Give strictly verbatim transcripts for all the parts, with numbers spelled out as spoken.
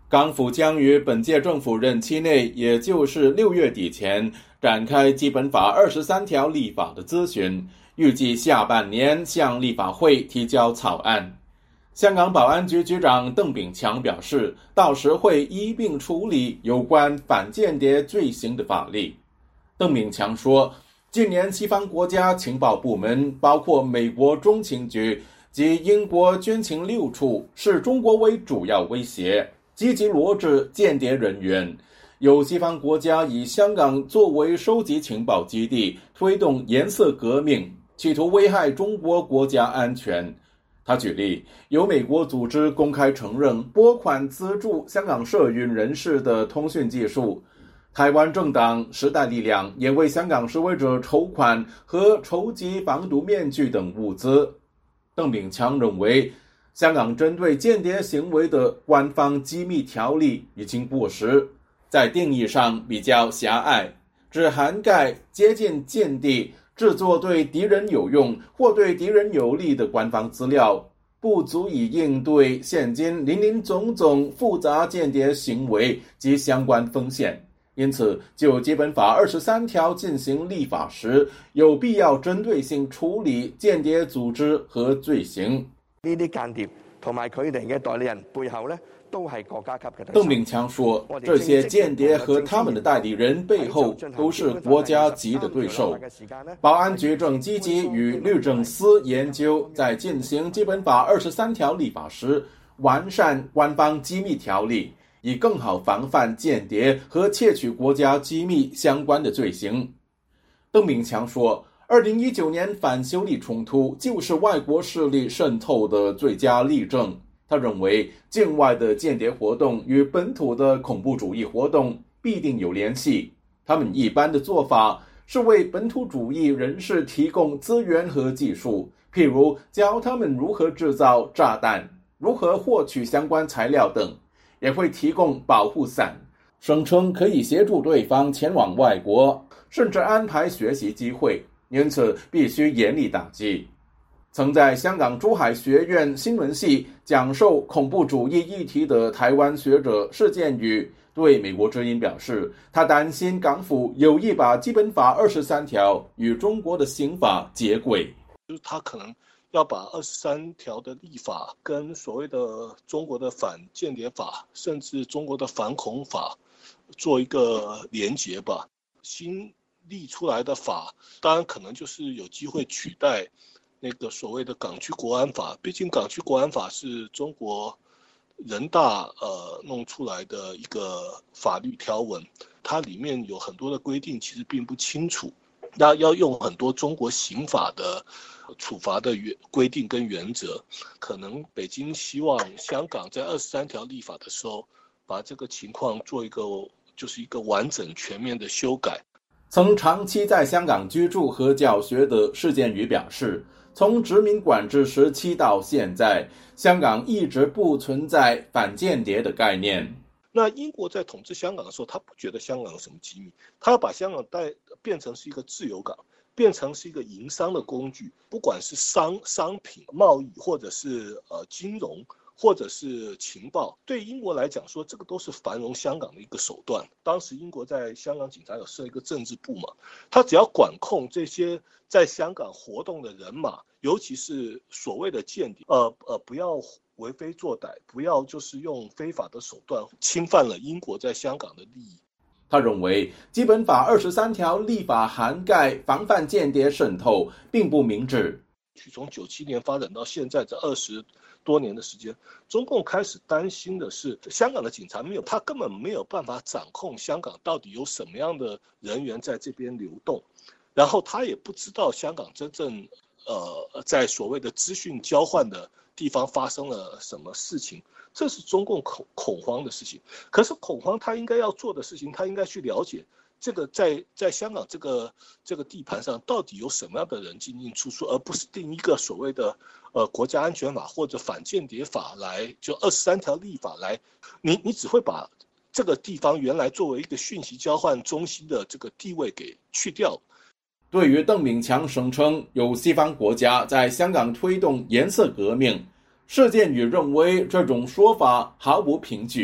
港府将于本届政府任期内，也就是六月底前，展开基本法二十三条立法的咨询，预计下半年向立法会提交草案。香港保安局局长邓炳强表示，到时会一并处理有关反间谍罪行的法律。邓炳强说，近年西方国家情报部门，包括美国中情局及英国军情六处，视中国为主要威胁，积极罗织间谍人员。有西方国家以香港作为收集情报基地，推动颜色革命，企图危害中国国家安全。他举例，有美国组织公开承认拨款资助香港社运人士的通讯技术。台湾政党时代力量也为香港示威者筹款和筹集防毒面具等物资。邓炳强认为，香港针对间谍行为的官方机密条例已经过时，在定义上比较狭隘，只涵盖接近间谍、制作对敌人有用或对敌人有利的官方资料，不足以应对现今林林总总复杂间谍行为及相关风险。因此，就基本法二十三条进行立法时，有必要针对性处理间谍组织和罪行。 呢啲間諜同埋佢哋嘅代理人背後咧，都係國家級嘅。 邓炳強說，這些間諜和他們的代理人背後都是國家級的對手。保安局正積極與律政司研究，在進行基本法二十三條立法時，完善官方機密條例，以更好防範間諜和竊取國家機密相關的罪行。邓炳強說，二零一九年反修例衝突就是外國勢力滲透的最佳例證。他認為，境外的間諜活動與本土的恐怖主義活動必定有聯繫。他們一般的做法是為本土主義人士提供資源和技術，譬如教他們如何製造炸彈，如何獲取相關材料等，也會提供保護傘，聲稱可以協助對方前往外國，甚至安排學習機會，因此必須嚴厲打擊。曾在香港珠海學院新聞系講授恐怖主義議題的台灣學者施建宇對美國之音表示，他擔心港府有意把基本法二十三條與中國的刑法接軌， 就是他可能要把二十三條的立法跟所謂的中國的反間諜法，甚至中國的反恐法做一個連結吧。新立出來的法當然可能就是有機會取代那個所謂的港區國安法，畢竟港區國安法是中國人大呃弄出來的一個法律條文，它裡面有很多的規定其實並不清楚，那要用很多中國刑法的處罰的規定跟原則，可能北京希望香港在二十三條立法的時候，把這個情況做一個就是一個完整全面的修改。 曾長期在香港居住和教學的施建宇表示，從殖民管制時期到現在，香港一直不存在反間諜的概念。 那英國在統治香港的時候，他不覺得香港有什麼機密，他要把香港帶變成是一個自由港，變成是一個營商的工具，不管是商商品貿易，或者是呃金融，或者是情報，對英國來講說，這個都是繁榮香港的一個手段。當時英國在香港警察有設一個政治部嘛，他只要管控這些在香港活動的人馬，尤其是所謂的間諜，呃呃，不要為非作歹，不要就是用非法的手段侵犯了英國在香港的利益。 他認為基本法二十三條立法涵蓋防範間諜滲透並不明智。 從九七年發展到現在這二十多年的時間，中共開始擔心的是香港的警察沒有，他根本沒有辦法掌控香港到底有什麼樣的人員在這邊流動，然後他也不知道香港真正呃在所謂的資訊交換的地方發生了什麼事情，這是中共恐恐慌的事情。可是恐慌他應該要做的事情，他應該去了解這個在在香港這個這個地盤上到底有什麼樣的人進進出出，而不是定一個所謂的呃國家安全法或者反間諜法來，就二十三條立法來，你你只會把這個地方原來作為一個訊息交換中心的這個地位給去掉。 對於鄧炳強聲稱有西方國家在香港推動顏色革命，施建宇認為這種說法毫無憑據。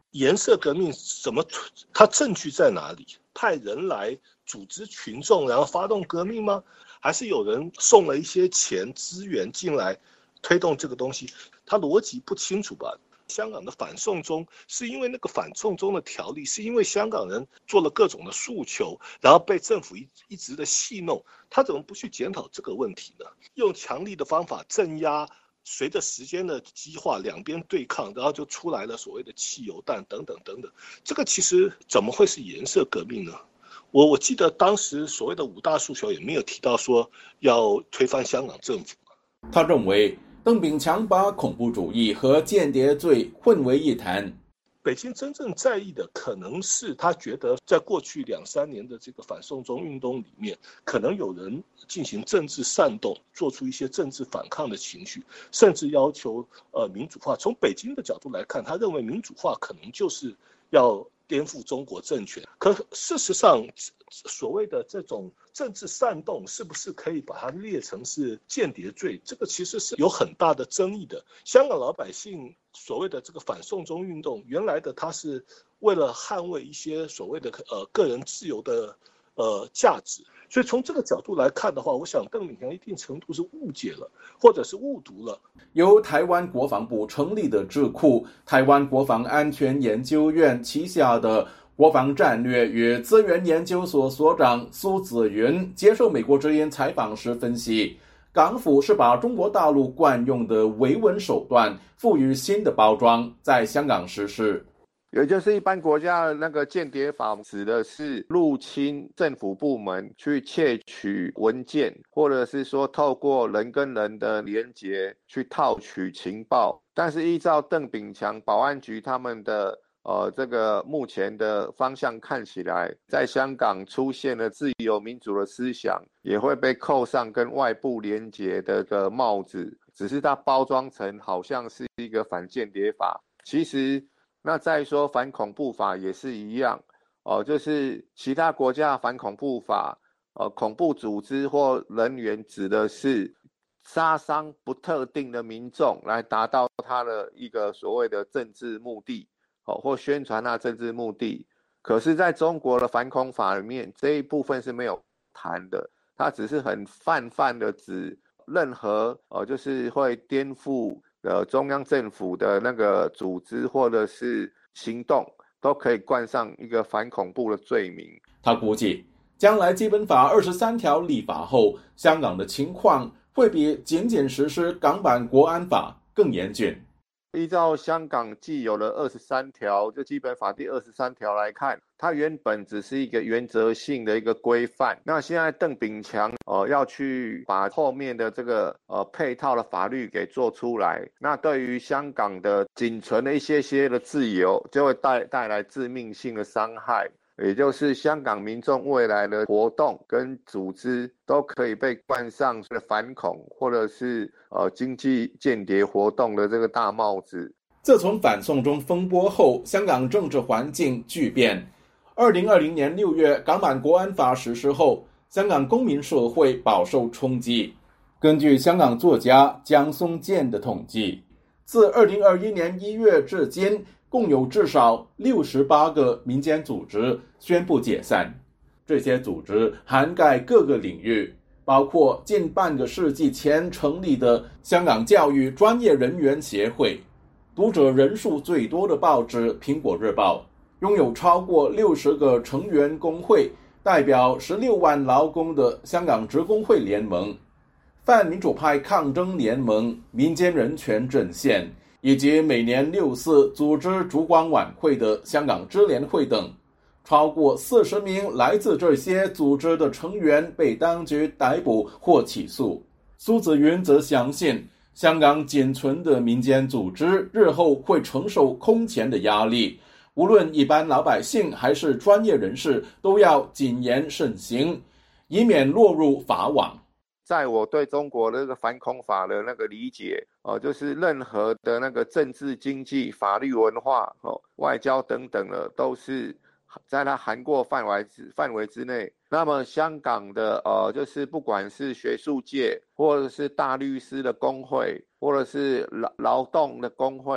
颜色革命怎么？它证据在哪里？派人来组织群众，然后发动革命吗？还是有人送了一些钱资源进来推动这个东西？它逻辑不清楚吧？香港的反送中是因为那个反送中的条例，是因为香港人做了各种的诉求，然后被政府一一直的戏弄，他怎么不去检讨这个问题呢？用强力的方法镇压。随着时间的激化，两边对抗，然后就出来了所谓的汽油弹等等等等。这个其实怎么会是颜色革命呢？我我记得当时所谓的五大诉求也没有提到说要推翻香港政府。 他认为邓炳强把恐怖主义和间谍罪混为一谈。 北京真正在意的可能是他觉得在过去两三年的这个反送中运动里面，可能有人进行政治煽动，做出一些政治反抗的情绪，甚至要求呃民主化。从北京的角度来看，他认为民主化可能就是要颠覆中国政权。可事实上，所谓的这种政治煽动是不是可以把它列成是间谍罪，这个其实是有很大的争议的。香港老百姓所谓的这个反送中运动，原来的他是为了捍卫一些所谓的呃个人自由的呃价值，所以从这个角度来看的话，我想邓炳强一定程度是误解了，或者是误读了。 由台湾国防部成立的智库台湾国防安全研究院旗下的国防战略与资源研究所所长苏子云接受美国之音采访时分析，港府是把中国大陆惯用的维稳手段赋予新的包装，在香港实施。 也就是一般国家的那个间谍法，指的是入侵政府部门去窃取文件，或者是说透过人跟人的连结去套取情报。但是依照邓炳强保安局他们的呃这个目前的方向看起来，在香港出现了自由民主的思想，也会被扣上跟外部连结的个帽子，只是它包装成好像是一个反间谍法，其实那再说反恐怖法也是一样哦，就是其他国家的反恐怖法，呃，恐怖组织或人员指的是杀伤不特定的民众，来达到他的一个所谓的政治目的，哦，或宣传他政治目的。可是在中国的反恐法里面，这一部分是没有谈的，它只是很泛泛的指任何呃，就是会颠覆呃，中央政府的那个组织或者是行动，都可以冠上一个反恐怖的罪名。 他估计，将来基本法二十三条立法后，香港的情况会比仅仅实施港版国安法更严峻。 依照香港既有的二十三条，就基本法第二十三条来看，它原本只是一个原则性的一个规范。那现在邓炳强呃要去把后面的这个呃配套的法律给做出来，那对于香港的仅存的一些些的自由，就会带带来致命性的伤害。也就是香港民众未来的活动跟组织都可以被冠上反恐或者是呃经济间谍活动的这个大帽子。 自从反送中风波后，香港政治环境巨变。二零二零年六月港版国安法实施后，香港公民社会饱受冲击。根据香港作家江松健的统计，自二零二一年一月至今，共有至少六十八个民间组织宣布解散。这些组织涵盖各个领域，包括近半个世纪前成立的香港教育专业人员协会，读者人数最多的报纸《苹果日报》，拥有超过六十个成员工会，代表十六万劳工的香港职工会联盟、泛民主派抗争联盟、民间人权阵线，以及每年六四组织烛光晚会的香港支联会等，超过四十名来自这些组织的成员被当局逮捕或起诉。苏子云则相信，香港仅存的民间组织日后会承受空前的压力，无论一般老百姓还是专业人士，都要谨言慎行，以免落入法网。 在我对中国的这个反恐法的那个理解，哦、呃，就是任何的那个政治、经济、法律、文化、哦、外交等等的，都是在它涵过范围之范围之内。那么香港的呃，就是不管是学术界，或者是大律师的工会，或者是劳劳动的工会，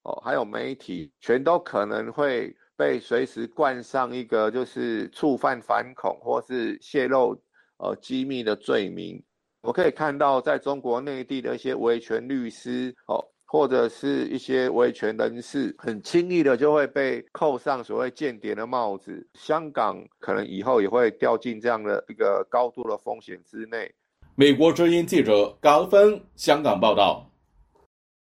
哦，还有媒体，全都可能会被随时冠上一个就是触犯反恐或是泄露呃机密的罪名。我可以看到，在中国内地的一些维权律师哦，或者是一些维权人士，很轻易的就会被扣上所谓间谍的帽子。香港可能以后也会掉进这样的一个高度的风险之内。 美国之音记者高芬香港报道。